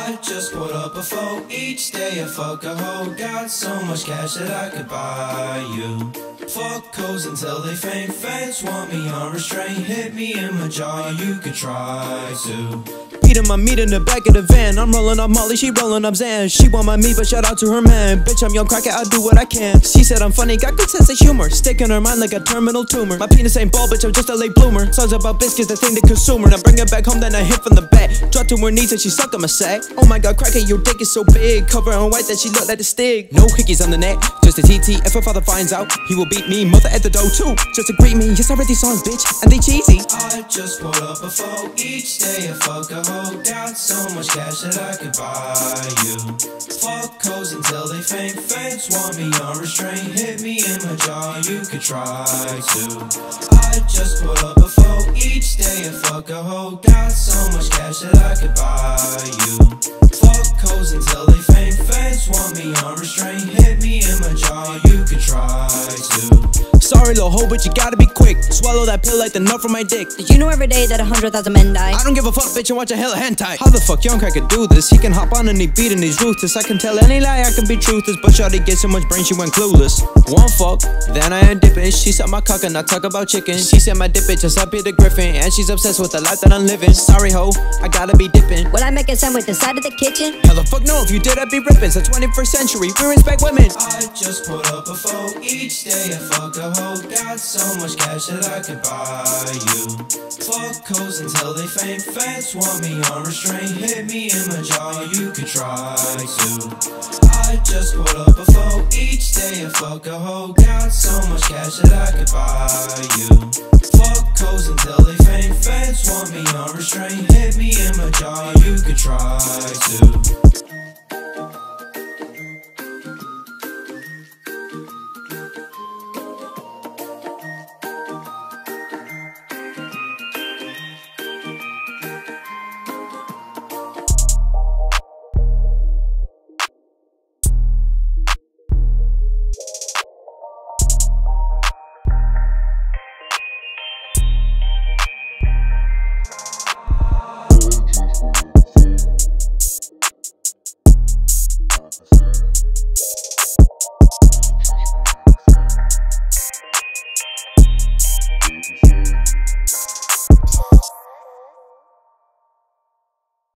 I just put up a foe. Each day I fuck a hoe. Got so much cash that I could buy you. Fuck hoes until they faint. Fans want me on restraint. Hit me in my jaw, you could try to. Beating my meat in the back of the van. I'm rolling up Molly, she rolling up Zan. She want my meat, but shout out to her man. Bitch, I'm young cracker, I do what I can. She said I'm funny, got good sense of humor. Stick in her mind like a terminal tumor. My penis ain't bald, bitch, I'm just a late bloomer. Songs about biscuits, the thing the consumer. Now bring her back home, then I hit from the back. Drop to her knees and she suck on my sack. Oh my god, cracker, your dick is so big. Cover her in white that she look like a stick. No hickeys on the net, just a TT. If her father finds out, he will beat me. Mother at the door too, just to greet me. Yes, I read these songs, bitch, and they cheesy. I just put up a foe. Each day I fuck a hoe. Got so much cash that I could buy you. Fuck hoes until they faint. Fans want me on restraint. Hit me in my jaw, you could try to. I just put up a foe. Each day I fuck a hoe. Got so much cash that I could buy you. Fuck hoes until they faint. Fans want me on restraint. Hit me in my jaw, you could try to. Sorry, little hoe, but you gotta be quick. Swallow that pill like the nut from my dick. Did you know every day that 100,000 men die? I don't give a fuck, bitch, and watch a hella hentai. How the fuck young cracker do this? He can hop on and he beat and he's ruthless. I can tell any lie, I can be truthless. But shawty get so much brain, she went clueless. One fuck, then I ain't dipping. She suck my cock and I talk about chicken. She said my dip bitch is happy the Griffin. And she's obsessed with the life that I'm living. Sorry ho, I gotta be dipping. Will I make a sandwich inside of the kitchen? Hell the fuck no, if you did I'd be ripping. It's the 21st century, we respect women. I just put up a foe. Each day I fuck a hoe. Got so much cash that I could buy you. Fuck hoes until they faint. Fans want me on restraint. Hit me in my jaw, you could try to. I just put up a foe. Each day I fuck a hoe. Got so much cash that I could buy you. Fuck hoes until they faint. Fans want me on restraint. Hit me in my jaw, you could try to.